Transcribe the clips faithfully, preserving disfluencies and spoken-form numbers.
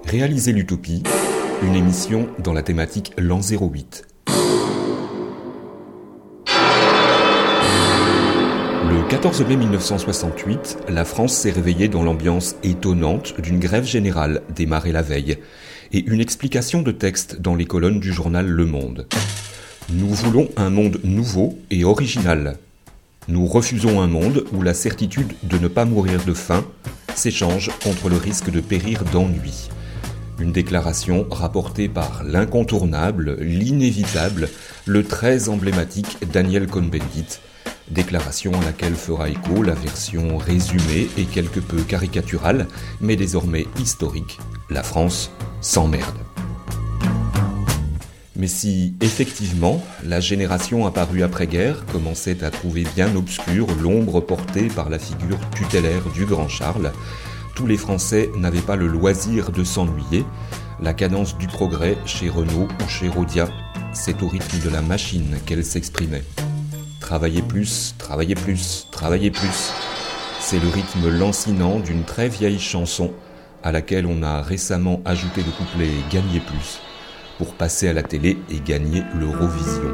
Réaliser l'utopie, une émission dans la thématique l'an zéro huit. Le quatorze mai mille neuf cent soixante-huit, la France s'est réveillée dans l'ambiance étonnante d'une grève générale démarrée la veille et une explication de texte dans les colonnes du journal Le Monde. Nous voulons un monde nouveau et original. Nous refusons un monde où la certitude de ne pas mourir de faim s'échange contre le risque de périr d'ennui. Une déclaration rapportée par l'incontournable, l'inévitable, le très emblématique Daniel Cohn-Bendit. Déclaration à laquelle fera écho la version résumée et quelque peu caricaturale, mais désormais historique, la France s'emmerde. Mais si, effectivement, la génération apparue après-guerre commençait à trouver bien obscure l'ombre portée par la figure tutélaire du grand Charles, tous les Français n'avaient pas le loisir de s'ennuyer. La cadence du progrès chez Renault ou chez Rhodia, c'est au rythme de la machine qu'elle s'exprimait. Travailler plus, travailler plus, travailler plus. C'est le rythme lancinant d'une très vieille chanson à laquelle on a récemment ajouté le couplet « Gagner plus » pour passer à la télé et gagner l'Eurovision.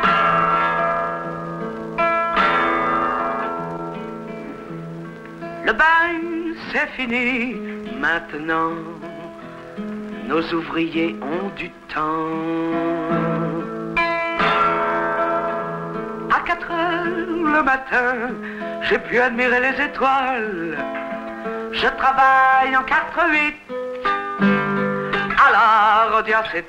Le bail, c'est fini maintenant. Nos ouvriers ont du temps. À quatre heures le matin, j'ai pu admirer les étoiles. Je travaille en quatre huit. Alors, Dieu c'est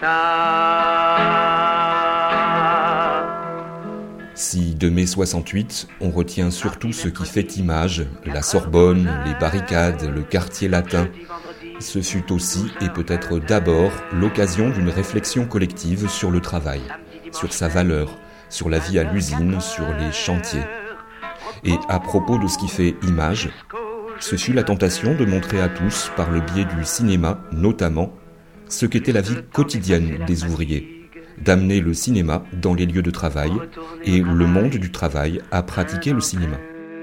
tard. Si de mai soixante-huit, on retient surtout ce qui fait image, la Sorbonne, les barricades, le quartier latin, ce fut aussi et peut-être d'abord l'occasion d'une réflexion collective sur le travail, sur sa valeur, sur la vie à l'usine, sur les chantiers. Et à propos de ce qui fait image, ce fut la tentation de montrer à tous, par le biais du cinéma notamment, ce qu'était la vie quotidienne des ouvriers, d'amener le cinéma dans les lieux de travail et le monde du travail à pratiquer le cinéma.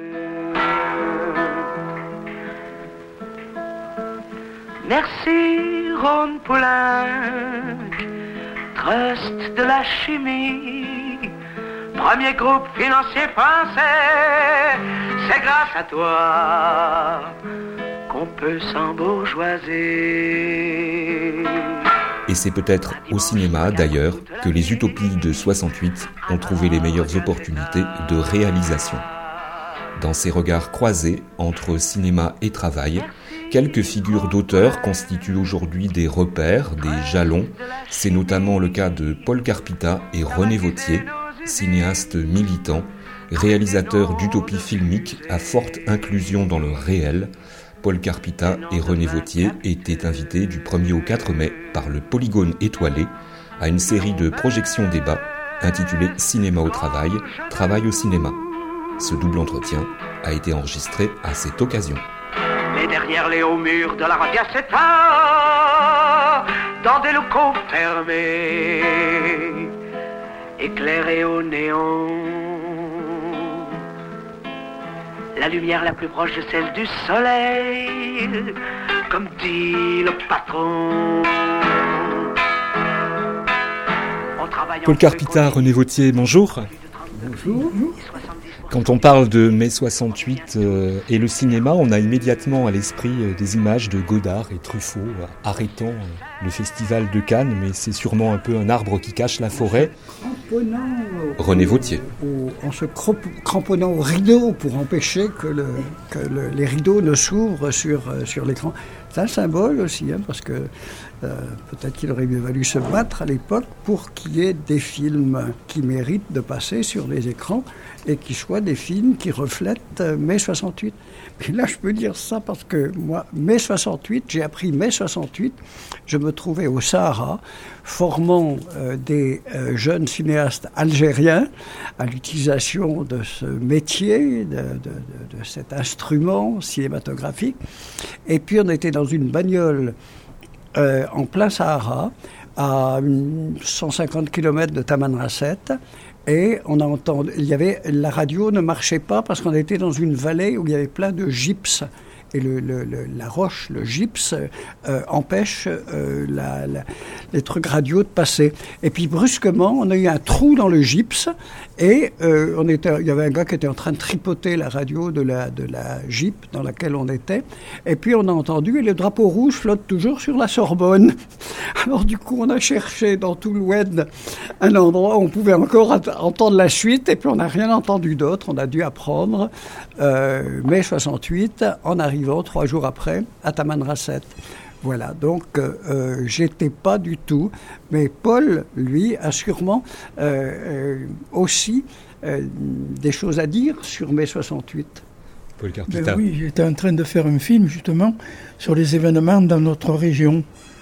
Merci Ron Poulenc, trust de la chimie, premier groupe financier français, c'est grâce à toi qu'on peut s'embourgeoiser. Et c'est peut-être au cinéma, d'ailleurs, que les utopies de soixante-huit ont trouvé les meilleures opportunités de réalisation. Dans ces regards croisés entre cinéma et travail, quelques figures d'auteurs constituent aujourd'hui des repères, des jalons. C'est notamment le cas de Paul Carpita et René Vauthier, cinéastes militants, réalisateurs d'utopies filmiques à forte inclusion dans le réel. Paul Carpita et René Vauthier étaient invités du premier au quatre mai par le Polygone étoilé à une série de projections-débats intitulée « Cinéma au travail, travail au cinéma ». Ce double entretien a été enregistré à cette occasion. Mais derrière les hauts murs de la Radiaceta, dans des locaux fermés, éclairés au néon, la lumière la plus proche de celle du soleil, comme dit le patron. Paul Carpita, René Vauthier, bonjour. Bonjour. Quand on parle de mai soixante-huit euh, et le cinéma, on a immédiatement à l'esprit euh, des images de Godard et Truffaut euh, arrêtant euh, le festival de Cannes, mais c'est sûrement un peu un arbre qui cache la forêt. René Vauthier. Au, en se cramponnant au rideau pour empêcher que, le, que le, les rideaux ne s'ouvrent sur, sur l'écran. C'est un symbole aussi, hein, parce que euh, peut-être qu'il aurait mieux valu se battre à l'époque pour qu'il y ait des films qui méritent de passer sur les écrans et qui soient des films qui reflètent euh, mai soixante-huit. Mais là, je peux dire ça parce que moi, mai soixante-huit, j'ai appris mai soixante-huit, je me trouvais au Sahara, formant euh, des euh, jeunes cinéastes algériens à l'utilisation de ce métier, de, de, de, de cet instrument cinématographique. Et puis on était dans une bagnole euh, en plein Sahara, à cent cinquante kilomètres de Tamanrasset, et on a entendu, il y avait, la radio ne marchait pas parce qu'on était dans une vallée où il y avait plein de gypse. et le, le, le, la roche, le gypse, euh, empêche euh, la, la, les trucs radio de passer. Et puis brusquement, on a eu un trou dans le gypse et euh, on était, il y avait un gars qui était en train de tripoter la radio de la, de la Jeep dans laquelle on était. Et puis on a entendu, et le drapeau rouge flotte toujours sur la Sorbonne. Alors du coup, on a cherché dans tout l'Oued un endroit où on pouvait encore entendre la suite, et puis on n'a rien entendu d'autre. On a dû apprendre euh, mai soixante-huit en arrivant trois jours après à Tamanrasset. Voilà, donc euh, j'étais pas du tout, mais Paul, lui, a sûrement euh, euh, aussi euh, des choses à dire sur mai soixante-huit. Paul Carpita. Ben oui, j'étais en train de faire un film justement sur les événements dans notre région.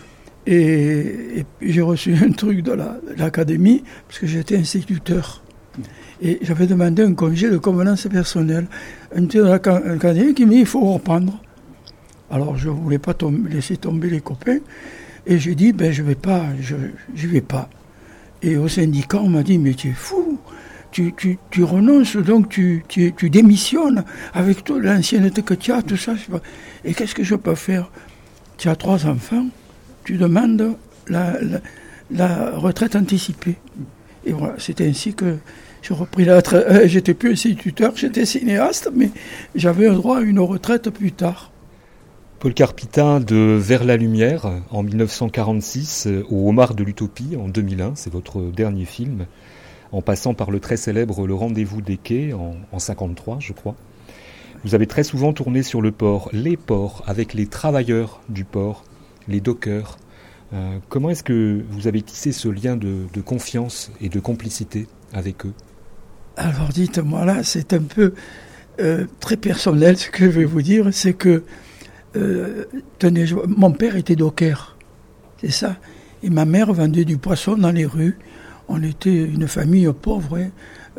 Et, et j'ai reçu un truc de, la, de l'académie, parce que j'étais instituteur. Et j'avais demandé un congé de convenance personnelle. Un petit de l'académie qui m'a dit il faut reprendre. Alors je ne voulais pas tomber, laisser tomber les copains. Et j'ai dit ben je ne vais pas, je n'y vais pas. Et au syndicat, on m'a dit mais tu es fou. Tu, tu, tu renonces, donc tu, tu, tu démissionnes avec toi, l'ancienneté que tu as, tout ça. Et qu'est-ce que je peux faire? Tu as trois enfants, tu demandes la, la, la retraite anticipée. Et voilà, c'était ainsi que j'ai repris la retraite. Euh, j'étais plus instituteur, j'étais cinéaste, mais j'avais un droit à une retraite plus tard. Paul Carpita, de Vers la lumière en dix-neuf cent quarante-six au Homard de l'Utopie en deux mille un, c'est votre dernier film, en passant par le très célèbre Le Rendez-vous des quais en, en cinquante-trois, je crois. Vous avez très souvent tourné sur le port, les ports, avec les travailleurs du port, les dockers. Euh, comment est-ce que vous avez tissé ce lien de, de confiance et de complicité avec eux? Alors dites-moi là, c'est un peu euh, très personnel ce que je vais vous dire, c'est que euh, tenez, je, mon père était docker, c'est ça, et ma mère vendait du poisson dans les rues. On était une famille pauvre, hein,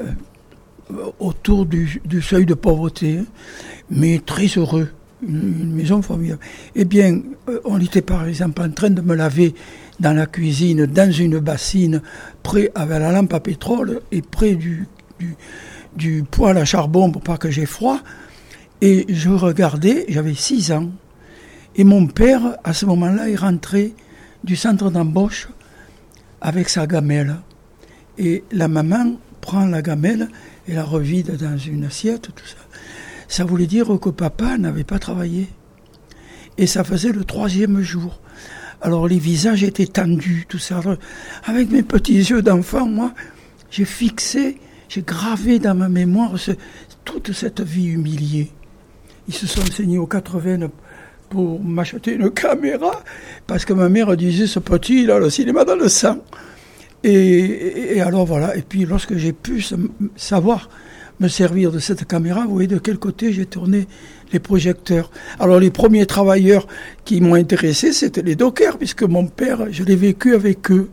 euh, autour du, du seuil de pauvreté, hein, mais très heureux, une, une maison formidable. Eh bien, euh, on était par exemple en train de me laver dans la cuisine, dans une bassine, près avec la lampe à pétrole et près du, du, du poêle à charbon pour pas que j'ai froid. Et je regardais, j'avais six ans, et mon père, à ce moment-là, est rentré du centre d'embauche avec sa gamelle. Et la maman prend la gamelle et la revide dans une assiette, tout ça. Ça voulait dire que papa n'avait pas travaillé. Et ça faisait le troisième jour. Alors les visages étaient tendus, tout ça. Alors, avec mes petits yeux d'enfant, moi, j'ai fixé, j'ai gravé dans ma mémoire ce, toute cette vie humiliée. Ils se sont saignés aux quatre-vingts pour m'acheter une caméra, parce que ma mère disait, ce petit, il a le cinéma dans le sang. Et, et, et alors voilà, et puis lorsque j'ai pu savoir me servir de cette caméra, vous voyez de quel côté j'ai tourné les projecteurs. Alors les premiers travailleurs qui m'ont intéressé, c'était les dockers, puisque mon père, je l'ai vécu avec eux.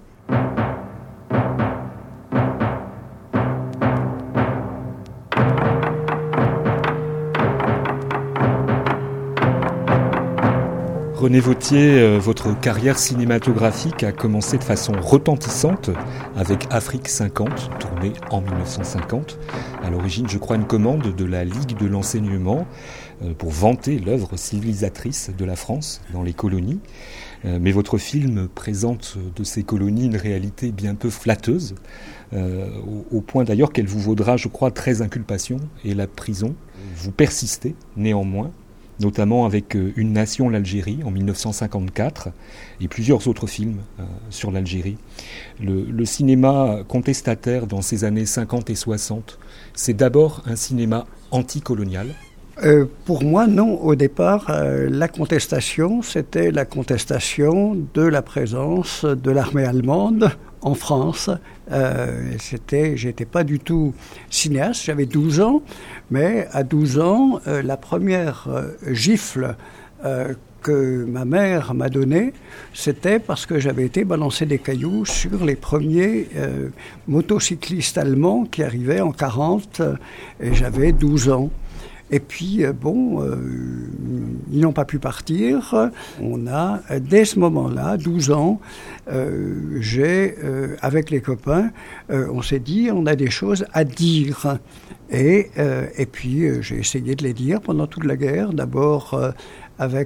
René Vauthier, votre carrière cinématographique a commencé de façon retentissante avec Afrique cinquante, tourné en dix-neuf cent cinquante. À l'origine, je crois, une commande de la Ligue de l'enseignement pour vanter l'œuvre civilisatrice de la France dans les colonies. Mais votre film présente de ces colonies une réalité bien peu flatteuse, au point d'ailleurs qu'elle vous vaudra, je crois, treize inculpations et la prison. Vous persistez néanmoins, notamment avec Une nation, l'Algérie, en dix-neuf cent cinquante-quatre, et plusieurs autres films euh, sur l'Algérie. Le, le cinéma contestataire dans ces années cinquante et soixante, c'est d'abord un cinéma anticolonial. Euh, pour moi, non. Au départ, euh, la contestation, c'était la contestation de la présence de l'armée allemande en France. Euh, c'était, j'étais pas du tout cinéaste, j'avais douze ans, mais à douze ans, euh, la première euh, gifle euh, que ma mère m'a donnée, c'était parce que j'avais été balancer des cailloux sur les premiers euh, motocyclistes allemands qui arrivaient en quarante, euh, et j'avais douze ans. Et puis, euh, bon, euh, ils n'ont pas pu partir. On a, dès ce moment-là, douze ans, euh, j'ai, euh, avec les copains, euh, on s'est dit, on a des choses à dire. Et, euh, et puis, euh, j'ai essayé de les dire pendant toute la guerre. D'abord, euh, avec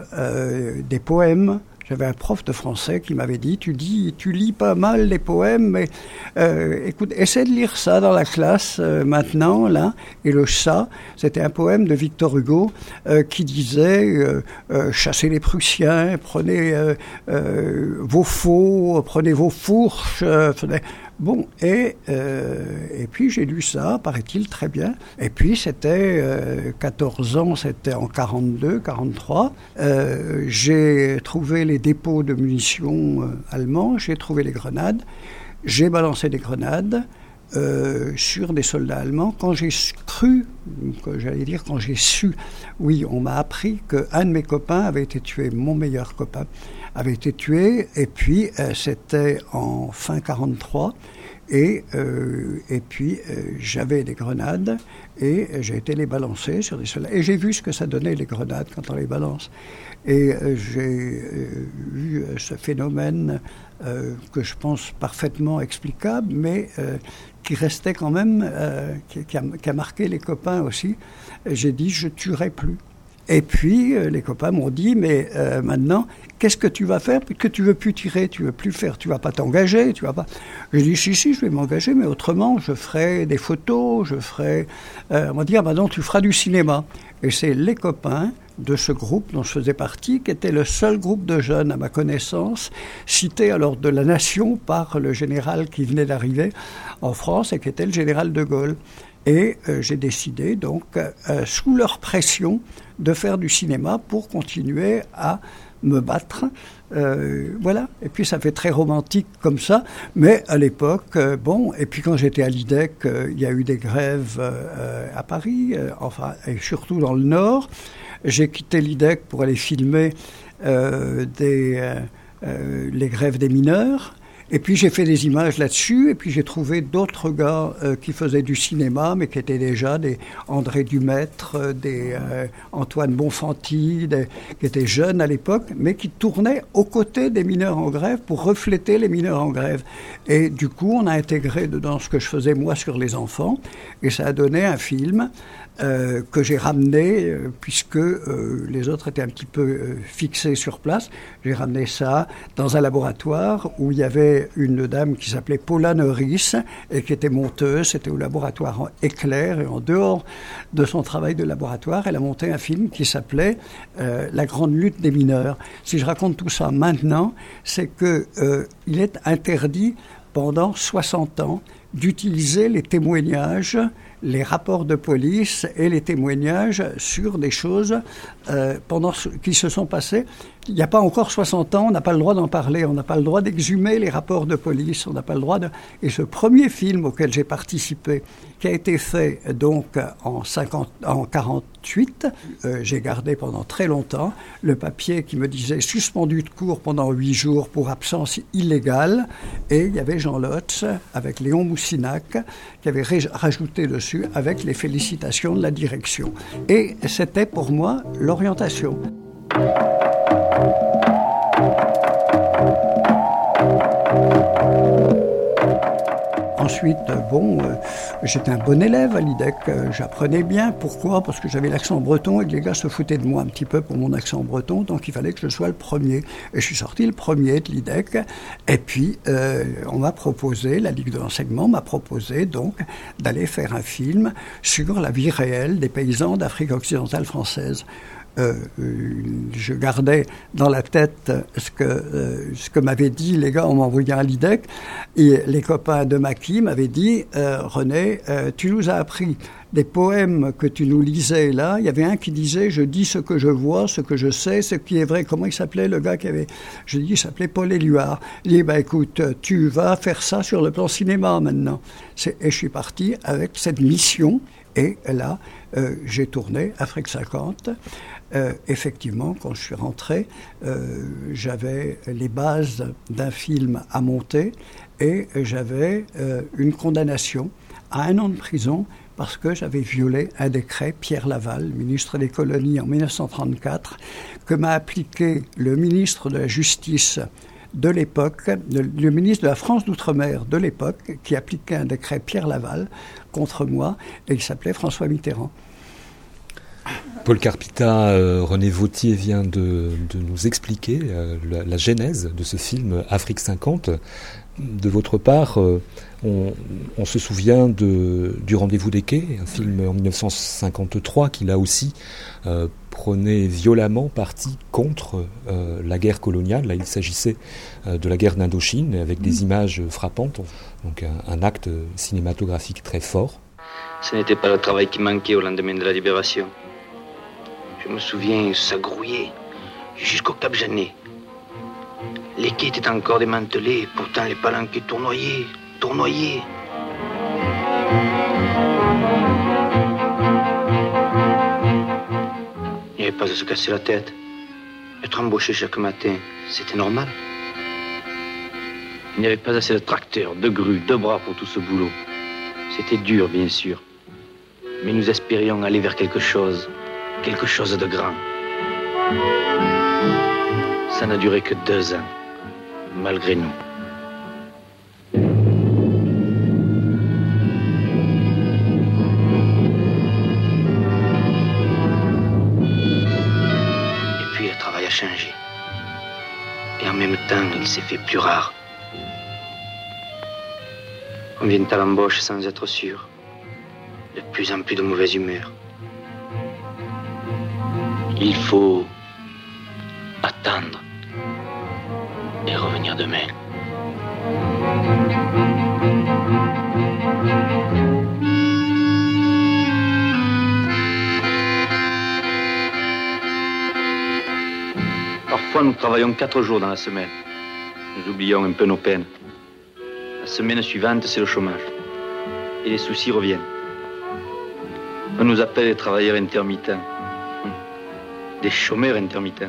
euh, des poèmes. J'avais un prof de français qui m'avait dit, tu dis, tu lis pas mal les poèmes, mais euh, écoute, essaie de lire ça dans la classe euh, maintenant, là. Et le ça, c'était un poème de Victor Hugo euh, qui disait euh, euh, chassez les Prussiens, prenez euh, euh, vos faux, prenez vos fourches. Euh, Bon, et, euh, et puis j'ai lu ça, paraît-il, très bien. Et puis c'était euh, quatorze ans, c'était en quarante-deux, quarante-trois. Euh, j'ai trouvé les dépôts de munitions euh, allemands, j'ai trouvé les grenades, j'ai balancé des grenades euh, sur des soldats allemands. Quand j'ai cru, que j'allais dire quand j'ai su, oui, on m'a appris qu'un de mes copains avait été tué, mon meilleur copain, avait été tué, et puis euh, c'était en fin quarante-trois, et, euh, et puis euh, j'avais des grenades, et j'ai été les balancer sur des soldats. Et j'ai vu ce que ça donnait, les grenades, quand on les balance. Et euh, j'ai euh, vu ce phénomène euh, que je pense parfaitement explicable, mais euh, qui restait quand même, euh, qui, qui, a, qui a marqué les copains aussi. J'ai dit, je tuerai plus. Et puis, euh, les copains m'ont dit, mais euh, maintenant, qu'est-ce que tu vas faire puisque tu veux plus tirer, tu veux plus faire, tu vas pas t'engager, tu vas pas... J'ai dit, si, si, je vais m'engager, mais autrement, je ferai des photos, je ferai... Euh, on m'a dit, ah ben non, tu feras du cinéma. Et c'est les copains de ce groupe dont je faisais partie, qui était le seul groupe de jeunes, à ma connaissance, cité à l'ordre de la Nation par le général qui venait d'arriver en France et qui était le général de Gaulle. Et euh, j'ai décidé, donc, euh, sous leur pression, de faire du cinéma pour continuer à me battre. Euh, voilà. Et puis, ça fait très romantique comme ça. Mais à l'époque, euh, bon, et puis quand j'étais à l'I D E C, euh, il y a eu des grèves euh, à Paris, euh, enfin, et surtout dans le Nord. J'ai quitté l'I D E C pour aller filmer euh, des, euh, euh, les grèves des mineurs. Et puis j'ai fait des images là-dessus, et puis j'ai trouvé d'autres gars euh, qui faisaient du cinéma, mais qui étaient déjà des André Dumaître, des euh, Antoine Bonfanti, des, qui étaient jeunes à l'époque, mais qui tournaient aux côtés des mineurs en grève pour refléter les mineurs en grève. Et du coup, on a intégré dedans ce que je faisais moi sur les enfants, et ça a donné un film Euh, que j'ai ramené, euh, puisque euh, les autres étaient un petit peu euh, fixés sur place. J'ai ramené ça dans un laboratoire où il y avait une dame qui s'appelait Paula Neuris et qui était monteuse. C'était au laboratoire en Éclair, et en dehors de son travail de laboratoire, elle a monté un film qui s'appelait euh, La grande lutte des mineurs. Si je raconte tout ça maintenant, c'est que euh, il est interdit pendant soixante ans d'utiliser les témoignages, les rapports de police et les témoignages sur des choses euh, pendant ce, qui se sont passées. Il n'y a pas encore soixante ans, on n'a pas le droit d'en parler, on n'a pas le droit d'exhumer les rapports de police, on n'a pas le droit de... Et ce premier film auquel j'ai participé, qui a été fait donc en, cinquante, en quarante-huit, euh, j'ai gardé pendant très longtemps le papier qui me disait suspendu de cours pendant huit jours pour absence illégale, et il y avait Jean Lotz avec Léon Moussinac qui avait ré- rajouté dessus avec les félicitations de la direction. Et c'était pour moi l'orientation. Ensuite, bon, euh, j'étais un bon élève à l'I D E C, euh, j'apprenais bien. Pourquoi ? Parce que j'avais l'accent breton et que les gars se foutaient de moi un petit peu pour mon accent breton, donc il fallait que je sois le premier. Et je suis sorti le premier de l'I D E C. Et puis, euh, on m'a proposé, la Ligue de l'enseignement m'a proposé donc d'aller faire un film sur la vie réelle des paysans d'Afrique occidentale française. Euh, je gardais dans la tête ce que, euh, ce que m'avaient dit les gars en m'envoyant à l'I D E C. Et les copains de Maquis m'avaient dit euh, « René, euh, tu nous as appris des poèmes que tu nous lisais là. » Il y avait un qui disait « Je dis ce que je vois, ce que je sais, ce qui est vrai. » Comment il s'appelait le gars qui avait... Je dis, il s'appelait Paul Éluard. Il dit bah, « Écoute, tu vas faire ça sur le plan cinéma maintenant. » Et je suis parti avec cette mission. Et là, euh, j'ai tourné Afrique cinquante. Euh, effectivement, quand je suis rentré, euh, j'avais les bases d'un film à monter et j'avais euh, une condamnation à un an de prison parce que j'avais violé un décret, Pierre Laval, ministre des colonies en dix-neuf cent trente-quatre, que m'a appliqué le ministre de la Justice de l'époque, le ministre de la France d'Outre-mer de l'époque, qui appliquait un décret Pierre Laval contre moi, et il s'appelait François Mitterrand. Paul Carpita, euh, René Vauthier vient de, de nous expliquer euh, la, la genèse de ce film Afrique cinquante. De votre part, euh, on, on se souvient de, du Rendez-vous des quais, un film en dix-neuf cent cinquante-trois qui là aussi euh, prenait violemment parti contre euh, la guerre coloniale. Là, il s'agissait euh, de la guerre d'Indochine avec des images frappantes, donc un, un acte cinématographique très fort. Ce n'était pas le travail qui manquait au lendemain de la libération. Je me souviens, ça grouillait jusqu'au Cap Janet. Les quais étaient encore démantelés, et pourtant les palanquets tournoyaient, tournoyaient. Il n'y avait pas à se casser la tête. Être embauché chaque matin, c'était normal. Il n'y avait pas assez de tracteurs, de grues, de bras pour tout ce boulot. C'était dur, bien sûr. Mais nous espérions aller vers quelque chose, quelque chose de grand. Ça n'a duré que deux ans, malgré nous. Et puis le travail a changé. Et en même temps, il s'est fait plus rare. On vient à l'embauche sans être sûr. De plus en plus de mauvaise humeur. Il faut attendre et revenir demain. Parfois, nous travaillons quatre jours dans la semaine. Nous oublions un peu nos peines. La semaine suivante, c'est le chômage. Et les soucis reviennent. On nous appelle les travailleurs intermittents. Des chômeurs intermittents.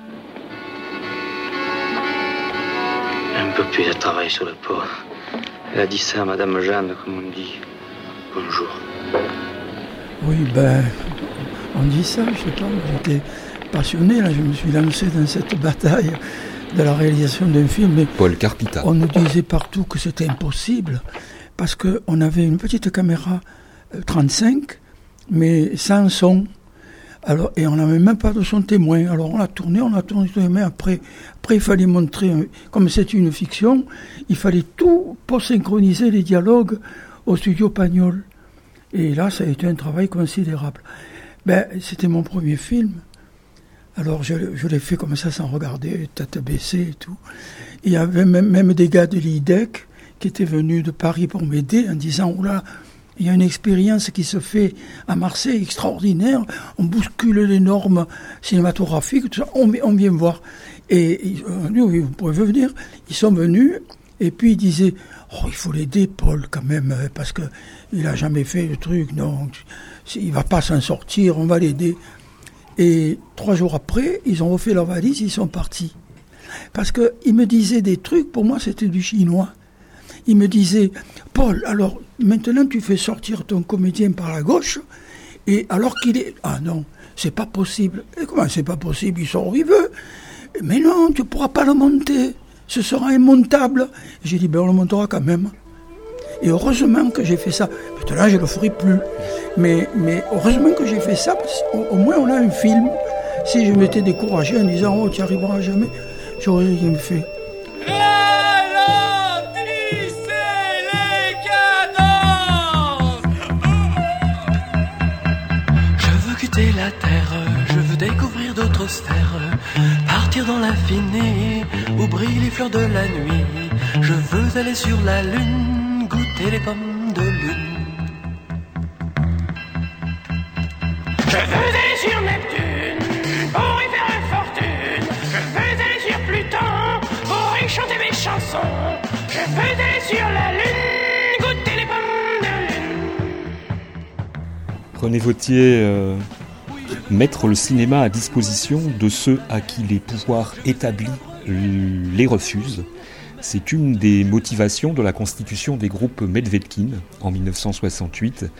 Un peu plus de travail sur le port. Elle a dit ça à Madame Jeanne, comme on dit. Bonjour. Oui, ben, on dit ça, je sais pas, j'étais passionné, là, je me suis lancé dans cette bataille de la réalisation d'un film. Mais Paul Carpita. On nous disait partout que c'était impossible, parce qu'on avait une petite caméra trente-cinq, mais sans son. Alors, et on n'avait même pas de son témoin. Alors on a tourné, on a tourné, mais après, après il fallait montrer, comme c'est une fiction, il fallait tout pour synchroniser les dialogues au studio Pagnol. Et là, ça a été un travail considérable. Ben, c'était mon premier film. Alors je, je l'ai fait comme ça, sans regarder, tête baissée et tout. Il y avait même, même des gars de l'I D E C qui étaient venus de Paris pour m'aider en disant « Oula, il y a une expérience qui se fait à Marseille extraordinaire, on bouscule les normes cinématographiques, tout ça, on, on vient voir. » Et ils ont dit « Oui, vous pouvez venir. » Ils sont venus, et puis ils disaient « Oh, il faut l'aider, Paul, quand même, parce qu'il n'a jamais fait le truc, non, il ne va pas s'en sortir, on va l'aider. » Et trois jours après, ils ont refait leur valise, ils sont partis. Parce qu'ils me disaient des trucs, pour moi c'était du chinois. Il me disait, Paul, alors maintenant tu fais sortir ton comédien par la gauche, et alors qu'il est... Ah non, c'est pas possible. Et comment c'est pas possible? Il sort où il veut. Mais non, tu pourras pas le monter. Ce sera immontable. J'ai dit, ben on le montera quand même. Et heureusement que j'ai fait ça. Maintenant, je ne le ferai plus. Mais, mais heureusement que j'ai fait ça, parce qu'au au moins on a un film. Si je m'étais découragé en disant, oh, tu n'y arriveras jamais, j'aurais rien fait. La terre, je veux découvrir d'autres sphères, partir dans l'infini où brillent les fleurs de la nuit. Je veux aller sur la lune, goûter les pommes de lune. Je veux aller sur Neptune pour y faire une fortune. Je veux aller sur Pluton pour y chanter mes chansons. Je veux aller sur la lune, goûter les pommes de lune. René Vauthier, euh... mettre le cinéma à disposition de ceux à qui les pouvoirs établis les refusent. C'est une des motivations de la constitution des groupes Medvedkin en dix-neuf cent soixante-huit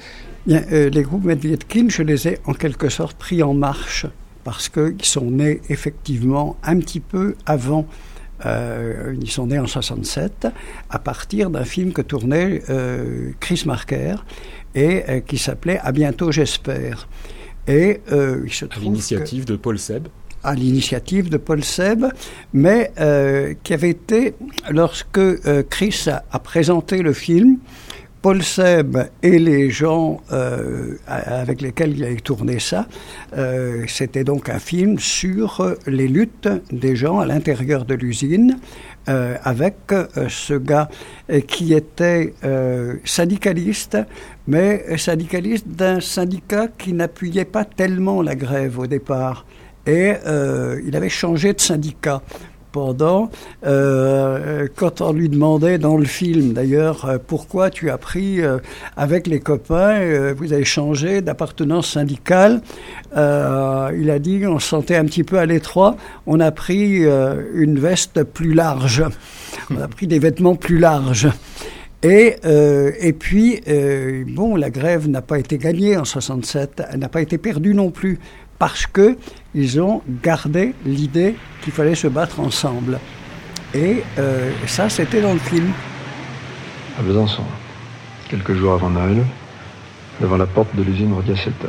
Bien, euh, les groupes Medvedkin, je les ai en quelque sorte pris en marche parce qu'ils sont nés effectivement un petit peu avant. Euh, ils sont nés en soixante-sept à partir d'un film que tournait euh, Chris Marker et euh, qui s'appelait « À bientôt, j'espère ». Et euh, il se trouve à l'initiative que, de Paul Seb. À l'initiative de Paul Seb, mais euh, qui avait été, lorsque euh, Chris a, a présenté le film, Paul Seb et les gens euh, avec lesquels il avait tourné ça, euh, c'était donc un film sur les luttes des gens à l'intérieur de l'usine, euh, avec euh, ce gars qui était euh, syndicaliste, mais syndicaliste d'un syndicat qui n'appuyait pas tellement la grève au départ. Et euh, il avait changé de syndicat. Pendant, euh, quand on lui demandait dans le film, d'ailleurs, euh, pourquoi tu as pris, euh, avec les copains, euh, vous avez changé d'appartenance syndicale, euh, il a dit, on se sentait un petit peu à l'étroit, on a pris euh, une veste plus large, on a pris des vêtements plus larges. Et, euh, et puis, euh, bon, la grève n'a pas été gagnée en soixante-sept, elle n'a pas été perdue non plus, parce qu'ils ont gardé l'idée qu'il fallait se battre ensemble. Et euh, ça, c'était dans le film. À Besançon, quelques jours avant Noël, devant la porte de l'usine Rodiaceta.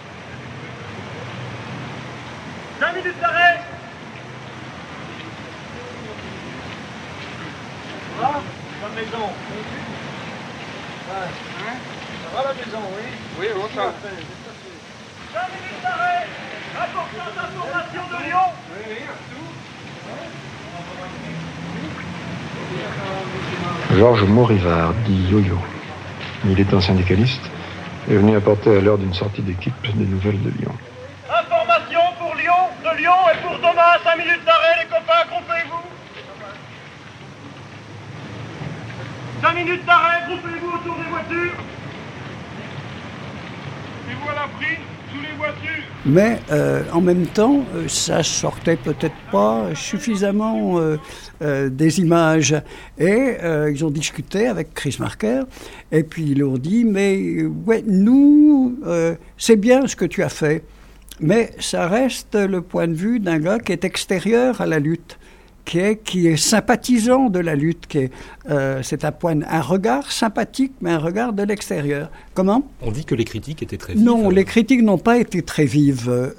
Cinq minutes d'arrêt. Ça va la maison? Hein? Ça va la maison, oui? Oui, bon, ça va. cinq minutes d'arrêt. Importante information de Lyon. Oui, oui, tout. Georges Maurivard, dit Yo-Yo, militant syndicaliste, est venu apporter à l'heure d'une sortie d'équipe des nouvelles de Lyon. Information pour Lyon, de Lyon et pour demain, cinq minutes d'arrêt, les copains, groupez-vous. cinq minutes d'arrêt, groupez-vous autour des voitures. Et voilà pris sous les voitures. Mais euh, en même temps, euh, ça sortait peut-être pas suffisamment euh, euh, des images. Et euh, ils ont discuté avec Chris Marker, et puis ils leur ont dit, mais ouais, nous, euh, c'est bien ce que tu as fait, mais ça reste le point de vue d'un gars qui est extérieur à la lutte. Qui est, qui est sympathisant de la lutte, qui est, euh, c'est un, point, un regard sympathique, mais un regard de l'extérieur. Comment ? On dit que les critiques étaient très vives. Non, les critiques n'ont pas été très vives. Euh,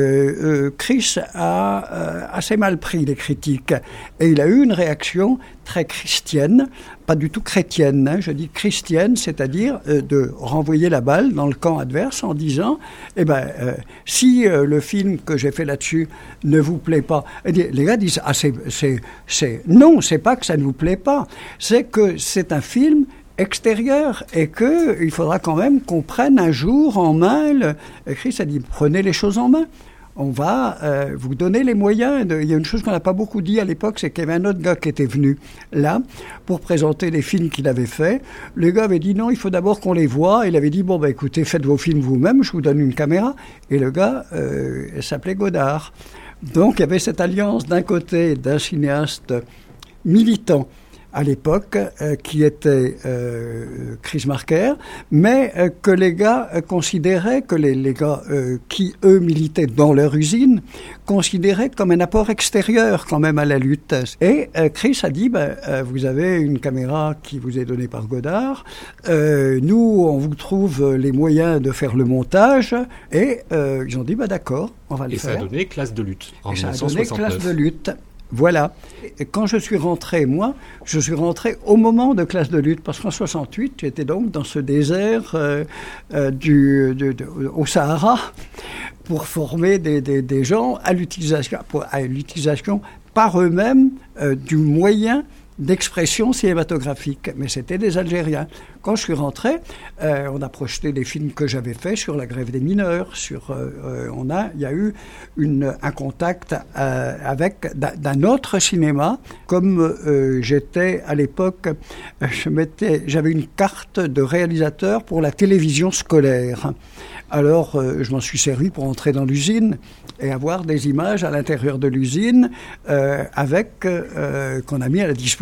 euh, Chris a euh, assez mal pris les critiques, et il a eu une réaction très christienne, pas du tout chrétienne, hein, je dis christienne, c'est-à-dire euh, de renvoyer la balle dans le camp adverse en disant, eh ben, euh, si euh, le film que j'ai fait là-dessus ne vous plaît pas, les gars disent, ah c'est, c'est, c'est, non, c'est pas que ça ne vous plaît pas, c'est que c'est un film extérieur et qu'il faudra quand même qu'on prenne un jour en main, le... Chris a dit, prenez les choses en main. On va euh, vous donner les moyens. De... Il y a une chose qu'on n'a pas beaucoup dit à l'époque, c'est qu'il y avait un autre gars qui était venu là pour présenter les films qu'il avait faits. Le gars avait dit non, il faut d'abord qu'on les voit. Il avait dit bon, bah, écoutez, faites vos films vous-même, je vous donne une caméra. Et le gars euh, s'appelait Godard. Donc il y avait cette alliance d'un côté d'un cinéaste militant à l'époque, euh, qui était euh, Chris Marker, mais euh, que les gars euh, considéraient, que les, les gars euh, qui, eux, militaient dans leur usine, considéraient comme un apport extérieur quand même à la lutte. Et euh, Chris a dit, ben, euh, vous avez une caméra qui vous est donnée par Godard, euh, nous, on vous trouve les moyens de faire le montage, et euh, ils ont dit, ben, d'accord, on va le et faire. Et ça a donné Classe de lutte en et dix-neuf cent soixante-neuf. Ça a donné Classe de lutte. Voilà. Et quand je suis rentré, moi, je suis rentré au moment de Classe de lutte, parce qu'en soixante-huit, j'étais donc dans ce désert euh, euh, du, de, de, au Sahara pour former des, des, des gens à l'utilisation, à l'utilisation par eux-mêmes euh, du moyen d'expression cinématographique. Mais c'était des Algériens. Quand je suis rentré, euh, on a projeté des films que j'avais faits sur la grève des mineurs. Sur, euh, on a, il y a eu une, un contact euh, avec d'un autre cinéma. Comme euh, j'étais à l'époque, je mettais, j'avais une carte de réalisateur pour la télévision scolaire. Alors, euh, je m'en suis servi pour entrer dans l'usine et avoir des images à l'intérieur de l'usine euh, avec euh, qu'on a mis à la disposition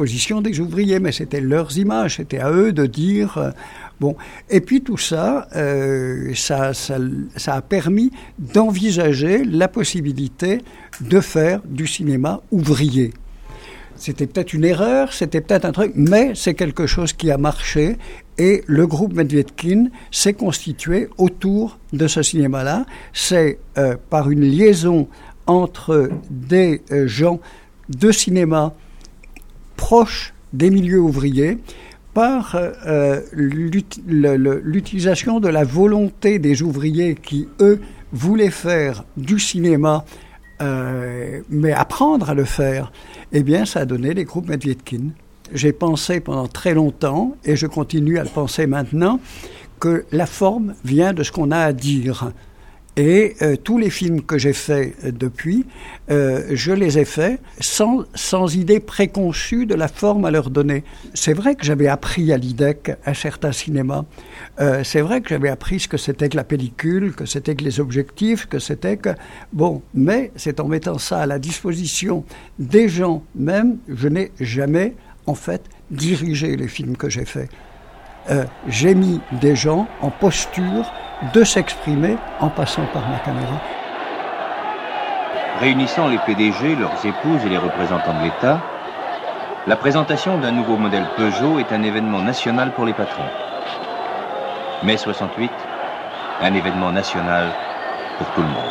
disposition des ouvriers, mais c'était leurs images, c'était à eux de dire... Euh, bon, et puis tout ça, euh, ça, ça, ça a permis d'envisager la possibilité de faire du cinéma ouvrier. C'était peut-être une erreur, c'était peut-être un truc, mais c'est quelque chose qui a marché et le groupe Medvedkin s'est constitué autour de ce cinéma-là. C'est euh, par une liaison entre des euh, gens de cinéma proches des milieux ouvriers, par euh, l'ut- le, le, l'utilisation de la volonté des ouvriers qui, eux, voulaient faire du cinéma, euh, mais apprendre à le faire, eh bien, ça a donné les groupes Medvedkin. J'ai pensé pendant très longtemps, et je continue à le penser maintenant, que la forme vient de ce qu'on a à dire. Et euh, tous les films que j'ai faits euh, depuis, euh, je les ai faits sans, sans idée préconçue de la forme à leur donner. C'est vrai que j'avais appris à l'I D E C un certain cinéma. Euh, c'est vrai que j'avais appris ce que c'était que la pellicule, que c'était que les objectifs, que c'était que... Bon, mais c'est en mettant ça à la disposition des gens même, je n'ai jamais, en fait, dirigé les films que j'ai faits. Euh, j'ai mis des gens en posture de s'exprimer en passant par ma caméra. Réunissant les P D G, leurs épouses et les représentants de l'État, la présentation d'un nouveau modèle Peugeot est un événement national pour les patrons. mai soixante-huit, un événement national pour tout le monde.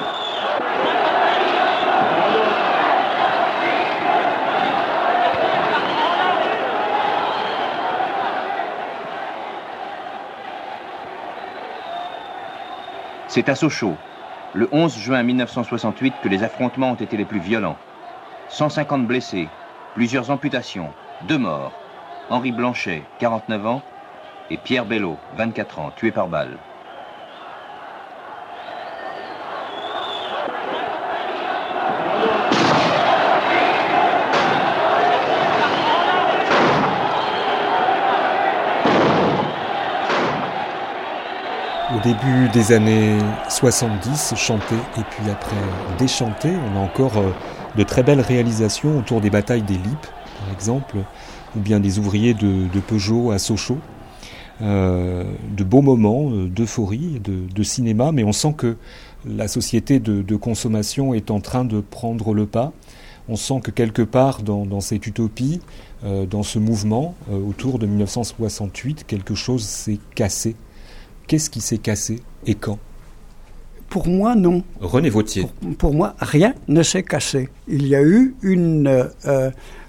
C'est à Sochaux, le onze juin mille neuf cent soixante-huit, que les affrontements ont été les plus violents. cent cinquante blessés, plusieurs amputations, deux morts. Henri Blanchet, quarante-neuf ans, et Pierre Bello, vingt-quatre ans, tués par balle. Au début des années soixante-dix, chanter et puis après déchanter, on a encore de très belles réalisations autour des batailles des Lippes, par exemple, ou bien des ouvriers de, de Peugeot à Sochaux. Euh, de beaux moments d'euphorie, de, de cinéma, mais on sent que la société de, de consommation est en train de prendre le pas. On sent que quelque part dans, dans cette utopie, euh, dans ce mouvement, euh, autour de mille neuf cent soixante-huit, quelque chose s'est cassé. Qu'est-ce qui s'est cassé et quand ? Pour moi, non. René Vauthier. Pour, pour moi, rien ne s'est cassé. Il y a eu une... Euh,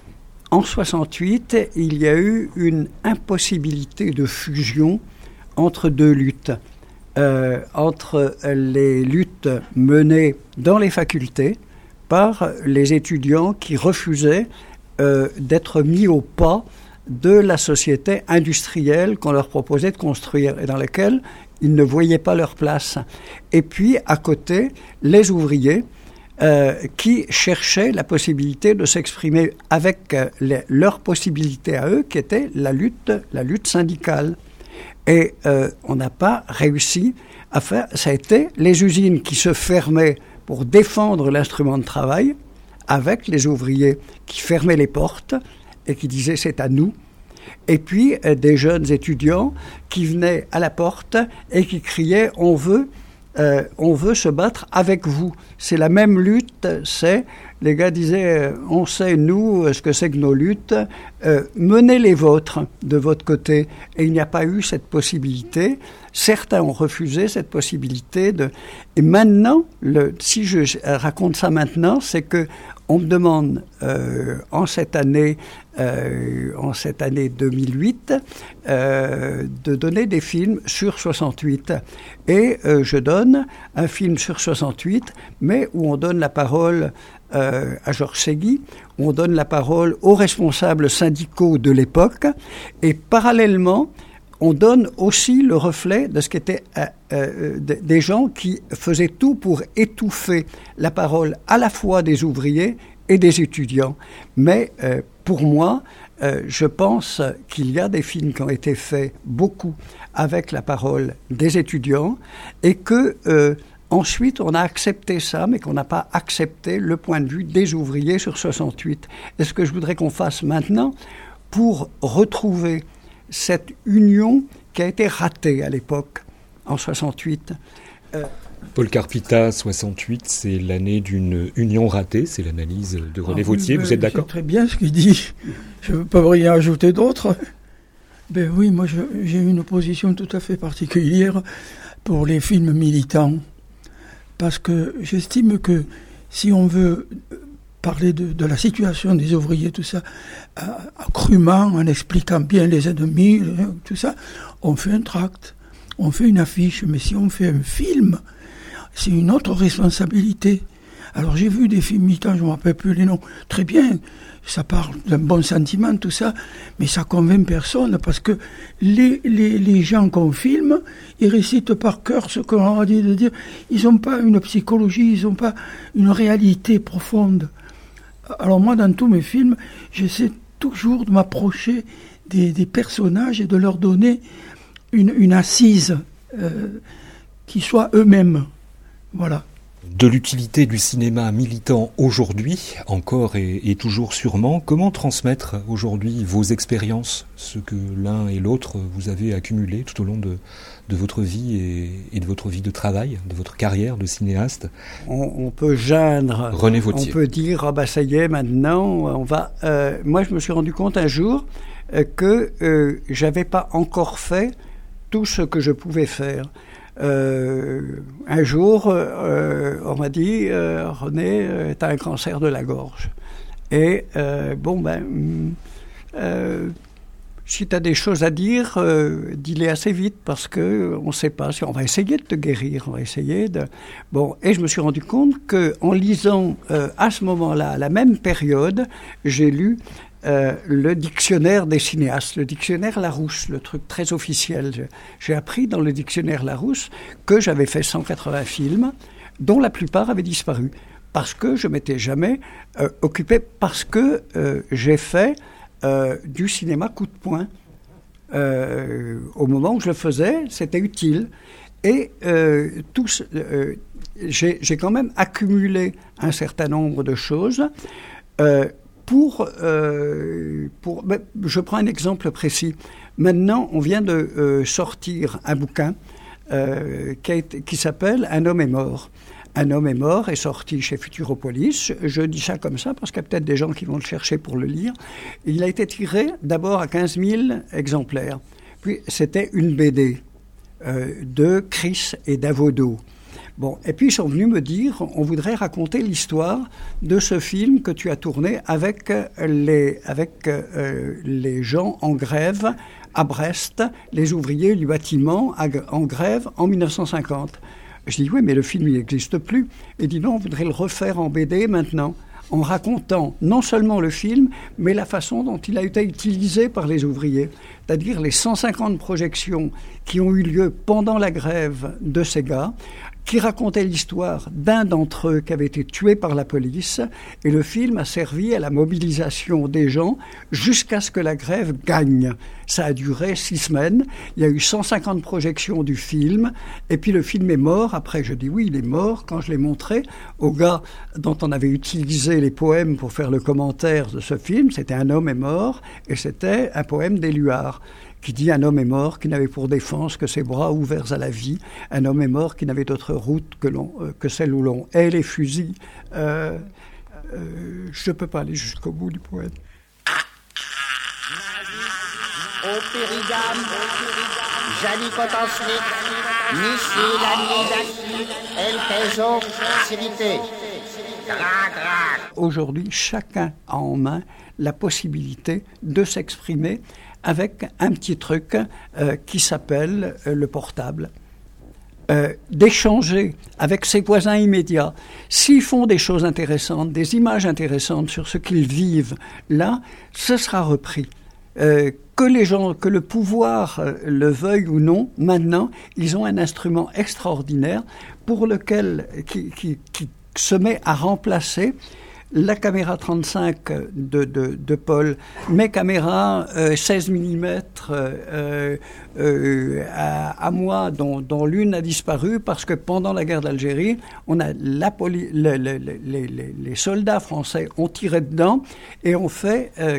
en soixante-huit, il y a eu une impossibilité de fusion entre deux luttes. Euh, entre les luttes menées dans les facultés par les étudiants qui refusaient euh, d'être mis au pas de la société industrielle qu'on leur proposait de construire et dans laquelle ils ne voyaient pas leur place. Et puis, à côté, les ouvriers euh, qui cherchaient la possibilité de s'exprimer avec euh, les, leur possibilité à eux, qui était la lutte, la lutte syndicale. Et euh, on n'a pas réussi à faire... Ça a été les usines qui se fermaient pour défendre l'instrument de travail, avec les ouvriers qui fermaient les portes et qui disaient « c'est à nous ». Et puis euh, des jeunes étudiants qui venaient à la porte et qui criaient « on veut, euh, on veut se battre avec vous ». C'est la même lutte, c'est... Les gars disaient « on sait, nous, ce que c'est que nos luttes, euh, menez les vôtres de votre côté ». Et il n'y a pas eu cette possibilité. Certains ont refusé cette possibilité. De... Et maintenant, le, si je raconte ça maintenant, c'est que on me demande euh, en cette année, euh, en cette année deux mille huit, euh, de donner des films sur soixante-huit. Et euh, je donne un film sur soixante-huit, mais où on donne la parole euh, à Georges Segui, où on donne la parole aux responsables syndicaux de l'époque, et parallèlement, on donne aussi le reflet de ce qu'étaient euh, euh, des gens qui faisaient tout pour étouffer la parole à la fois des ouvriers et des étudiants. Mais euh, pour moi, euh, je pense qu'il y a des films qui ont été faits beaucoup avec la parole des étudiants et que euh, ensuite on a accepté ça, mais qu'on n'a pas accepté le point de vue des ouvriers sur soixante-huit. Et ce que je voudrais qu'on fasse maintenant, pour retrouver cette union qui a été ratée à l'époque, en soixante-huit. Euh, Paul Carpita, soixante-huit, c'est l'année d'une union ratée, c'est l'analyse de René ah, Vauthier, vous êtes d'accord ? C'est très bien ce qu'il dit, je ne veux pas rien ajouter d'autre. Ben oui, moi je, j'ai une position tout à fait particulière pour les films militants, parce que j'estime que si on veut parler de, de la situation des ouvriers, tout ça, euh, crûment, en expliquant bien les ennemis, tout ça, on fait un tract, on fait une affiche, mais si on fait un film, c'est une autre responsabilité. Alors j'ai vu des films militants, je ne me rappelle plus les noms, très bien, ça parle d'un bon sentiment, tout ça, mais ça convainc personne, parce que les, les, les gens qu'on filme, ils récitent par cœur ce qu'on leur a dit de dire, ils n'ont pas une psychologie, ils n'ont pas une réalité profonde. Alors moi, dans tous mes films, j'essaie toujours de m'approcher des, des personnages et de leur donner une, une assise euh, qui soit eux-mêmes. Voilà. De l'utilité du cinéma militant aujourd'hui, encore et, et toujours sûrement, comment transmettre aujourd'hui vos expériences, ce que l'un et l'autre vous avez accumulé tout au long de, de votre vie et, et de votre vie de travail, de votre carrière de cinéaste ? On, on peut geindre, René Vauthier. On peut dire ah bah ça y est maintenant on va. Euh, moi je me suis rendu compte un jour euh, que euh, j'avais pas encore fait tout ce que je pouvais faire. Euh, un jour, euh, on m'a dit euh, René, euh, t'as un cancer de la gorge. Et euh, bon ben, euh, si t'as des choses à dire, euh, dis-les assez vite parce que on sait pas si on va essayer de te guérir, on va essayer de. Bon, et je me suis rendu compte que en lisant euh, à ce moment-là, à la même période, j'ai lu. Euh, le dictionnaire des cinéastes, le dictionnaire Larousse, le truc très officiel. Je, j'ai appris dans le dictionnaire Larousse que j'avais fait cent quatre-vingts films, dont la plupart avaient disparu, parce que je m'étais jamais euh, occupé, parce que euh, j'ai fait euh, du cinéma coup de poing. Euh, au moment où je le faisais, c'était utile. Et euh, tous, euh, j'ai, j'ai quand même accumulé un certain nombre de choses. Euh, Pour, euh, pour, ben, je prends un exemple précis. Maintenant, on vient de euh, sortir un bouquin euh, qui, a été, qui s'appelle « Un homme est mort ». Un homme est mort est sorti chez Futuropolis. Je dis ça comme ça parce qu'il y a peut-être des gens qui vont le chercher pour le lire. Il a été tiré d'abord à quinze mille exemplaires. Puis c'était une B D euh, de Chris et Davodo. Bon, et puis ils sont venus me dire, on voudrait raconter l'histoire de ce film que tu as tourné avec les, avec, euh, les gens en grève à Brest, les ouvriers du bâtiment en grève en dix-neuf cent cinquante. Je dis, oui, mais le film, il n'existe plus. Il dit, non, on voudrait le refaire en B D maintenant, en racontant non seulement le film, mais la façon dont il a été utilisé par les ouvriers. C'est-à-dire les cent cinquante projections qui ont eu lieu pendant la grève de ces gars, qui racontait l'histoire d'un d'entre eux qui avait été tué par la police, et le film a servi à la mobilisation des gens jusqu'à ce que la grève gagne. Ça a duré six semaines, il y a eu cent cinquante projections du film, et puis le film est mort. Après, je dis oui, il est mort, quand je l'ai montré au gars dont on avait utilisé les poèmes pour faire le commentaire de ce film. C'était Un homme est mort, et c'était un poème d'Éluard, qui dit un homme est mort qui n'avait pour défense que ses bras ouverts à la vie, un homme est mort qui n'avait d'autre route que, l'on, euh, que celle où l'on hait les fusils. Euh, euh, je ne peux pas aller jusqu'au bout du poème. Au Périgame, Jali Cotanslik, Nissi Lani, El Peso, Civité. Aujourd'hui, chacun a en main la possibilité de s'exprimer avec un petit truc euh, qui s'appelle euh, le portable. Euh, d'échanger avec ses voisins immédiats. S'ils font des choses intéressantes, des images intéressantes sur ce qu'ils vivent, là, ce sera repris. Euh, que les gens, que le pouvoir euh, le veuille ou non, maintenant, ils ont un instrument extraordinaire pour lequel, qui, qui, qui se met à remplacer la caméra trente-cinq de, de, de Paul, mes caméras euh, seize millimètres euh, euh, à, à moi, dont, dont l'une a disparu parce que pendant la guerre d'Algérie, on a la poli- le, le, le, les, les soldats français ont tiré dedans et ont fait euh,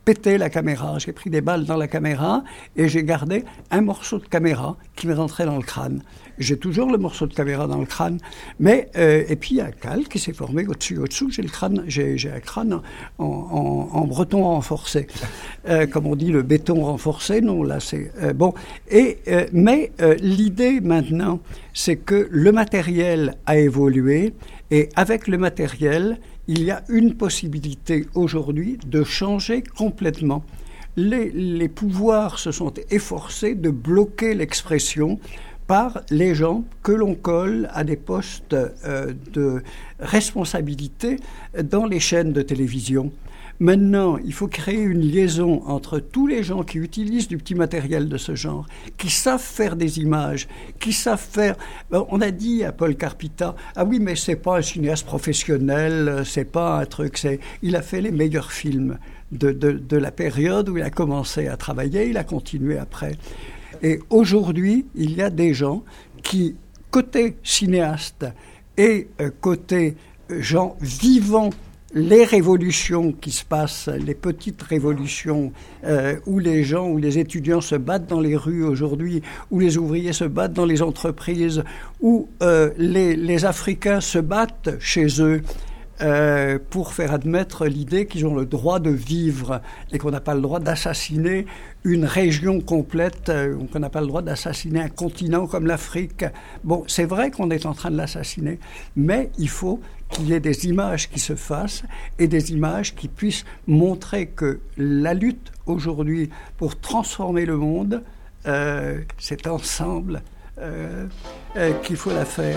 pété la caméra, j'ai pris des balles dans la caméra et j'ai gardé un morceau de caméra qui m'est rentré dans le crâne. J'ai toujours le morceau de caméra dans le crâne, mais euh, et puis il y a un cal qui s'est formé au-dessus. Au-dessous, j'ai le crâne, j'ai, j'ai un crâne en, en, en breton renforcé, euh, comme on dit le béton renforcé. Non, là c'est euh, bon. Et euh, mais euh, l'idée maintenant, c'est que le matériel a évolué et avec le matériel, il y a une possibilité aujourd'hui de changer complètement. Les, les pouvoirs se sont efforcés de bloquer l'expression par les gens que l'on colle à des postes euh, de responsabilité dans les chaînes de télévision. Maintenant, il faut créer une liaison entre tous les gens qui utilisent du petit matériel de ce genre, qui savent faire des images, qui savent faire... On a dit à Paul Carpita, ah oui, mais c'est pas un cinéaste professionnel, c'est pas un truc, c'est... Il a fait les meilleurs films de, de, de la période où il a commencé à travailler, il a continué après. Et aujourd'hui, il y a des gens qui, côté cinéaste et euh, côté euh, gens vivant les révolutions qui se passent, les petites révolutions euh, où les gens, où les étudiants se battent dans les rues aujourd'hui, où les ouvriers se battent dans les entreprises, où euh, les, les Africains se battent chez eux euh, pour faire admettre l'idée qu'ils ont le droit de vivre et qu'on n'a pas le droit d'assassiner une région complète, euh, qu'on n'a pas le droit d'assassiner un continent comme l'Afrique. Bon, c'est vrai qu'on est en train de l'assassiner, mais il faut qu'il y ait des images qui se fassent et des images qui puissent montrer que la lutte aujourd'hui pour transformer le monde, euh, c'est ensemble euh, euh, qu'il faut la faire.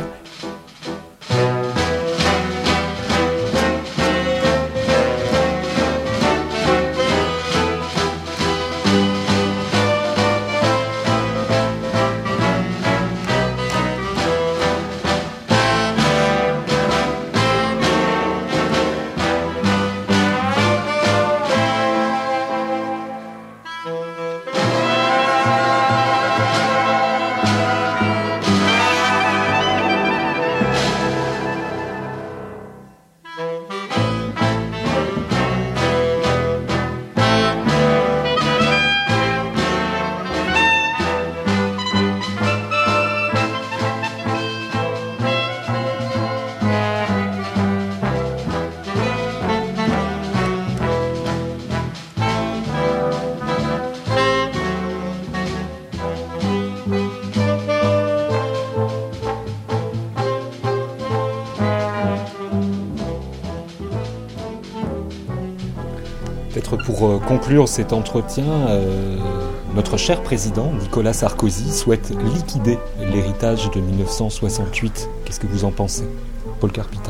Pour conclure cet entretien, euh, notre cher président Nicolas Sarkozy souhaite liquider l'héritage de mille neuf cent soixante-huit. Qu'est-ce que vous en pensez, Paul Carpita?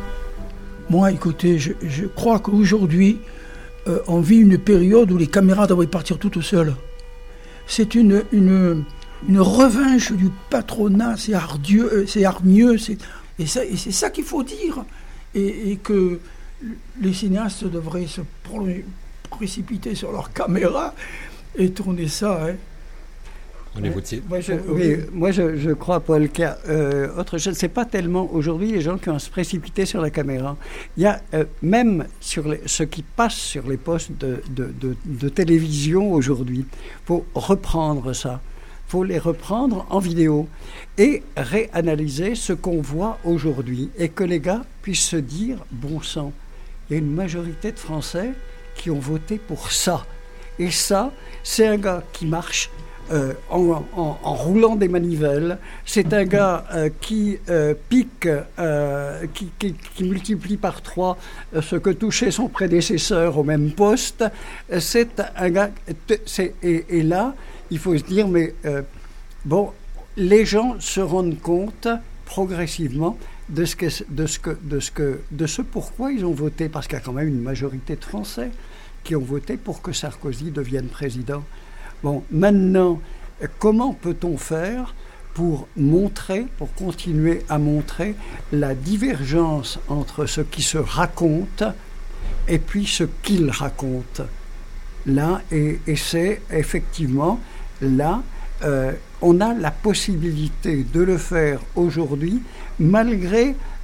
Moi, écoutez, je, je crois qu'aujourd'hui, euh, on vit une période où les caméras devraient partir toutes seules. C'est une, une, une revanche du patronat, c'est hardieux, c'est hargneux, c'est, et, ça, et c'est ça qu'il faut dire. Et, et que les cinéastes devraient se prolonger, précipiter sur leur caméra et tourner ça. Hein. René Vauthier. Moi, je, oui, moi je, je crois, Paul, qu'il y a euh, autre chose. C'est pas tellement aujourd'hui les gens qui vont se précipiter sur la caméra. Il y a euh, même sur les, ce qui passe sur les postes de, de, de, de télévision aujourd'hui. Il faut reprendre ça. Il faut les reprendre en vidéo et réanalyser ce qu'on voit aujourd'hui et que les gars puissent se dire, bon sang, il y a une majorité de Français qui ont voté pour ça. Et ça, c'est un gars qui marche euh, en, en, en roulant des manivelles. C'est un gars euh, qui euh, pique, euh, qui, qui, qui multiplie par trois euh, ce que touchait son prédécesseur au même poste. C'est un gars... C'est, et, et là, il faut se dire, mais euh, bon, les gens se rendent compte progressivement de ce que, de ce que, de ce que, de ce pourquoi ils ont voté, parce qu'il y a quand même une majorité de Français qui ont voté pour que Sarkozy devienne président. Bon, maintenant, comment peut-on faire pour montrer, pour continuer à montrer la divergence entre ce qui se raconte et puis ce qu'il raconte. Là, et, et c'est effectivement là, euh, on a la possibilité de le faire aujourd'hui, malgré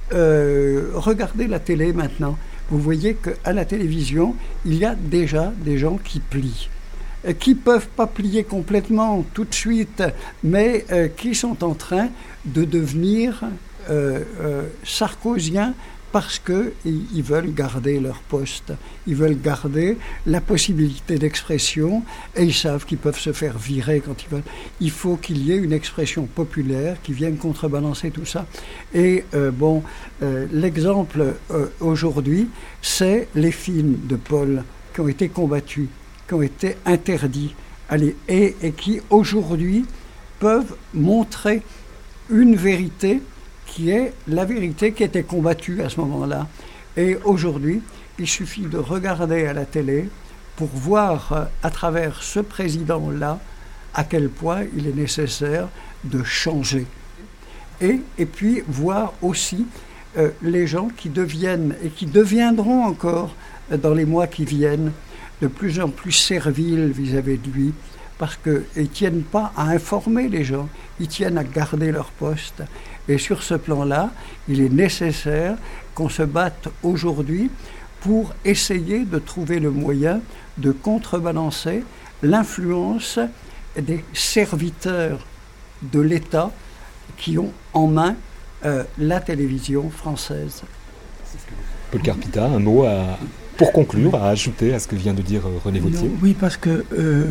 euh, regardez la télé maintenant. Vous voyez qu'à la télévision, il y a déjà des gens qui plient, euh, qui ne peuvent pas plier complètement tout de suite, mais euh, qui sont en train de devenir euh, euh, sarkoziens parce qu'ils veulent garder leur poste, ils veulent garder la possibilité d'expression et ils savent qu'ils peuvent se faire virer quand ils veulent. Il faut qu'il y ait une expression populaire qui vienne contrebalancer tout ça. Et euh, bon, euh, l'exemple euh, aujourd'hui, c'est les films de Paul qui ont été combattus, qui ont été interdits, allez, et, et qui aujourd'hui peuvent montrer une vérité qui est la vérité qui était combattue à ce moment-là. Et aujourd'hui, il suffit de regarder à la télé pour voir euh, à travers ce président-là à quel point il est nécessaire de changer. Et, et puis voir aussi euh, les gens qui deviennent et qui deviendront encore euh, dans les mois qui viennent de plus en plus serviles vis-à-vis de lui, parce qu'ils ne tiennent pas à informer les gens, ils tiennent à garder leur poste. Et sur ce plan-là, il est nécessaire qu'on se batte aujourd'hui pour essayer de trouver le moyen de contrebalancer l'influence des serviteurs de l'État qui ont en main euh, la télévision française. Paul Carpita, un mot à, pour conclure, à ajouter à ce que vient de dire René Vauthier. Non, oui, parce que euh,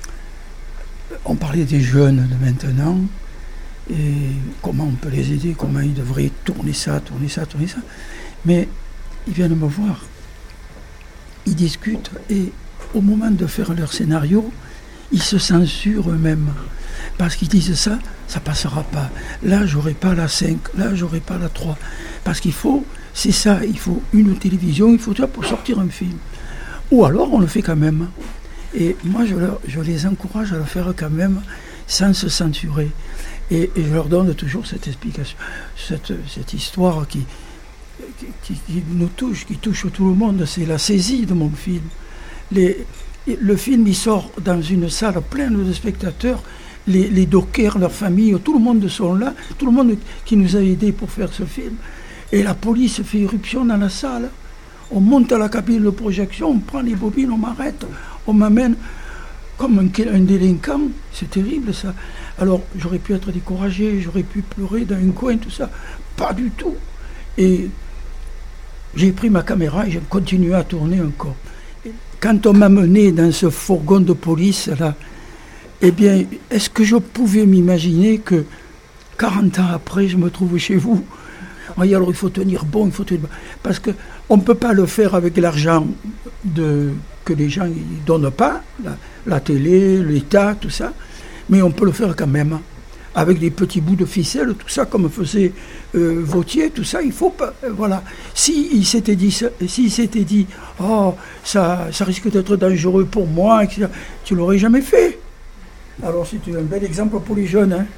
on parlait des jeunes de maintenant, et comment on peut les aider, comment ils devraient tourner ça, tourner ça, tourner ça. Mais ils viennent me voir, ils discutent, et au moment de faire leur scénario, ils se censurent eux-mêmes. Parce qu'ils disent ça, ça passera pas. Là, j'aurai pas la cinq, là, j'aurai pas la trois. Parce qu'il faut, c'est ça, il faut une télévision, il faut ça pour sortir un film. Ou alors, on le fait quand même. Et moi, je, leur, je les encourage à le faire quand même, sans se censurer. Et, et je leur donne toujours cette explication, cette, cette histoire qui, qui, qui nous touche, qui touche tout le monde. C'est la saisie de mon film. Les, le film, il sort dans une salle pleine de spectateurs. Les, les dockers, leurs familles, tout le monde sont là. Tout le monde qui nous a aidés pour faire ce film. Et la police fait irruption dans la salle. On monte à la cabine de projection, on prend les bobines, on m'arrête, on m'amène comme un, un délinquant. C'est terrible, ça. Alors, j'aurais pu être découragé, j'aurais pu pleurer dans un coin, tout ça. Pas du tout. Et j'ai pris ma caméra et j'ai continué à tourner encore. Et quand on m'a mené dans ce fourgon de police, là, eh bien, est-ce que je pouvais m'imaginer que quarante ans après, je me trouve chez vous? Oui, alors il faut tenir bon, il faut tenir bon. Parce qu'on ne peut pas le faire avec l'argent de, que les gens ne donnent pas, la, la télé, l'État, tout ça. Mais on peut le faire quand même, avec des petits bouts de ficelle, tout ça, comme faisait euh, Vauthier, tout ça, il faut pas, euh, voilà. S'il s'était dit, s'il s'était dit, oh, ça, ça risque d'être dangereux pour moi, et cetera, tu l'aurais jamais fait. Alors c'est un bel exemple pour les jeunes, hein.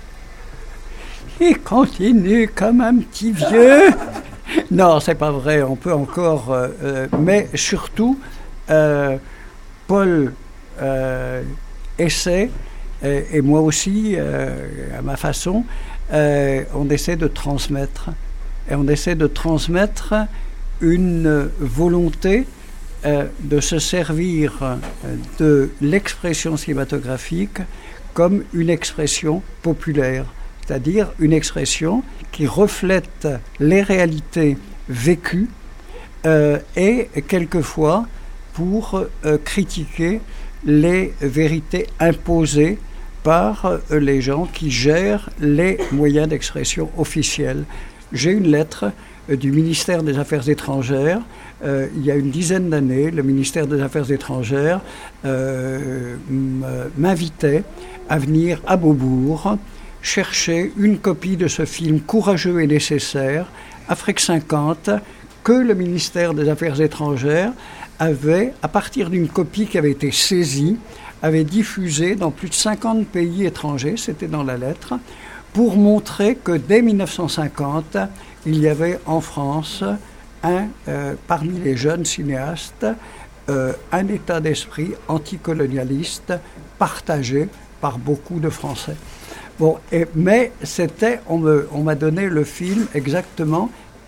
Il continue comme un petit vieux. Non, c'est pas vrai, on peut encore, euh, euh, mais surtout, euh, Paul euh, essaie. Et moi aussi, euh, à ma façon, euh, on essaie de transmettre. Et on essaie de transmettre une volonté euh, de se servir de l'expression cinématographique comme une expression populaire, c'est-à-dire une expression qui reflète les réalités vécues euh, et quelquefois pour euh, critiquer les vérités imposées par les gens qui gèrent les moyens d'expression officiels. J'ai une lettre du ministère des Affaires étrangères. Euh, il y a une dizaine d'années, le ministère des Affaires étrangères euh, m'invitait à venir à Beaubourg chercher une copie de ce film courageux et nécessaire, Afrique cinquante, que le ministère des Affaires étrangères avait, à partir d'une copie qui avait été saisie, avait diffusé dans plus de cinquante pays étrangers, c'était dans la lettre, pour montrer que dès mille neuf cent cinquante, il y avait en France, un, euh, parmi les jeunes cinéastes, euh, un état d'esprit anticolonialiste partagé par beaucoup de Français. Bon, et, mais c'était, on, me, on m'a donné le film exactement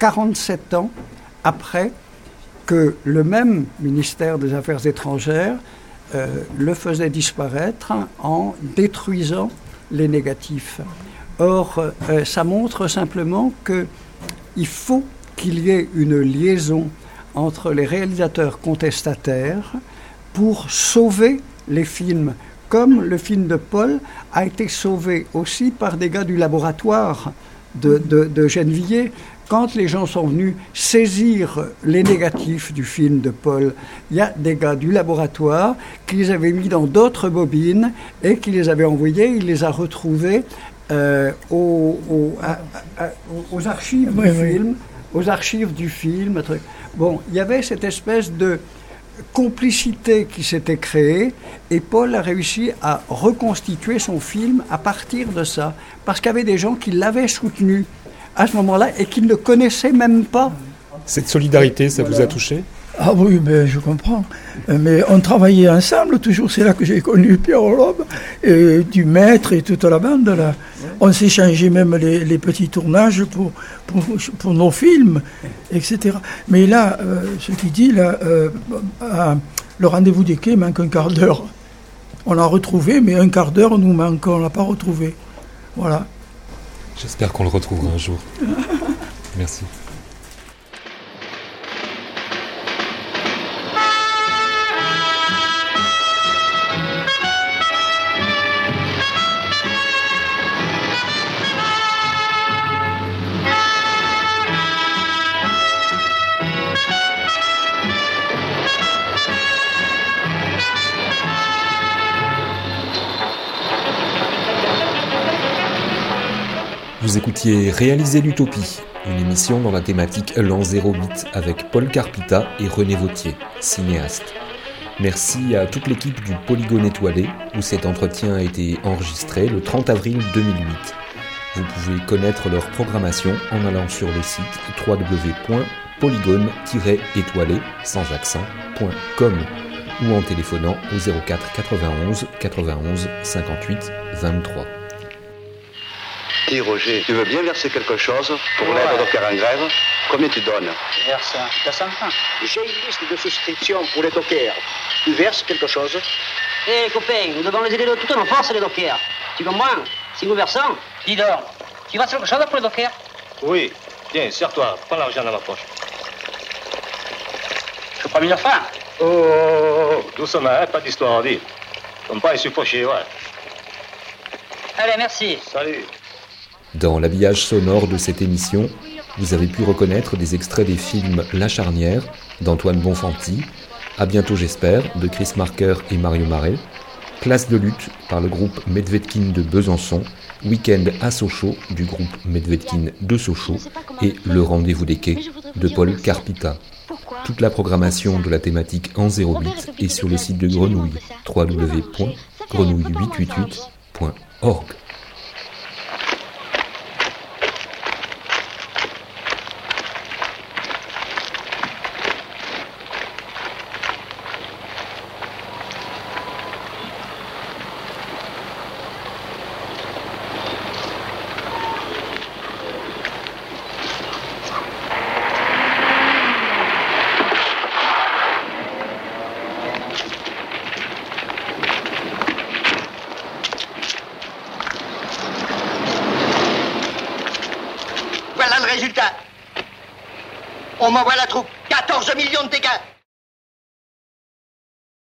quarante-sept ans après que le même ministère des Affaires étrangères euh, le faisait disparaître en détruisant les négatifs. Or, euh, ça montre simplement qu'il faut qu'il y ait une liaison entre les réalisateurs contestataires pour sauver les films, comme le film de Paul a été sauvé aussi par des gars du laboratoire de, de, de Gennevilliers. Quand les gens sont venus saisir les négatifs du film de Paul, il y a des gars du laboratoire qui les avaient mis dans d'autres bobines et qui les avaient envoyés, il les a retrouvés euh, aux, aux, à, à, aux archives oui, du oui. film, aux archives du film. Bon, il y avait cette espèce de complicité qui s'était créée et Paul a réussi à reconstituer son film à partir de ça, parce qu'il y avait des gens qui l'avaient soutenu à ce moment-là et qui ne le connaissaient même pas. Cette solidarité, ça voilà. vous a touché ? Ah oui, mais je comprends. Mais on travaillait ensemble, toujours. C'est là que j'ai connu Pierre Loeb, et du maître et toute la bande. Là. On s'échangeait même les, les petits tournages pour, pour, pour nos films, et cetera. Mais là, euh, ce qu'il dit, là, euh, à, le rendez-vous des quais manque un quart d'heure. On l'a retrouvé, mais un quart d'heure nous manque, on ne l'a pas retrouvé. Voilà. J'espère qu'on le retrouvera un jour. Merci. Vous écoutiez Réaliser l'Utopie, une émission dans la thématique l'an zéro huit avec Paul Carpita et René Vauthier, cinéastes. Merci à toute l'équipe du Polygone étoilé, où cet entretien a été enregistré le trente avril deux mille huit. Vous pouvez connaître leur programmation en allant sur le site w w w point polygone tiret étoilé sans accent point com ou en téléphonant au zéro quatre quatre-vingt-onze quatre-vingt-onze cinquante-huit vingt-trois. Dis Roger, tu veux bien verser quelque chose pour ouais. l'aide aux dockers en grève? Combien tu donnes? Je verse deux cents francs. J'ai une liste de souscription pour les dockers. Tu verses quelque chose? Eh hey, copains, nous devons les aider de toutes nos forces les dockers. Tu comprends? Si nous versons, dis donc, tu verses quelque chose pour les dockers? Oui, tiens, serre-toi, prends l'argent dans ma poche. Je prends mille francs. Oh, oh, oh, doucement, hein, pas d'histoire, dis. Comme pas, il suis fauché, ouais. Allez, merci. Salut. Dans l'habillage sonore de cette émission, vous avez pu reconnaître des extraits des films La Charnière d'Antoine Bonfanti, À bientôt j'espère de Chris Marker et Mario Marais, Classe de lutte par le groupe Medvedkin de Besançon, Week-end à Sochaux du groupe Medvedkin de Sochaux et Le rendez-vous des quais de Paul Carpita. Toute la programmation de la thématique en zéro huit est sur le site de Grenouille, w w w point grenouille huit cent quatre-vingt-huit point org. On m'envoie la troupe. quatorze millions de dégâts.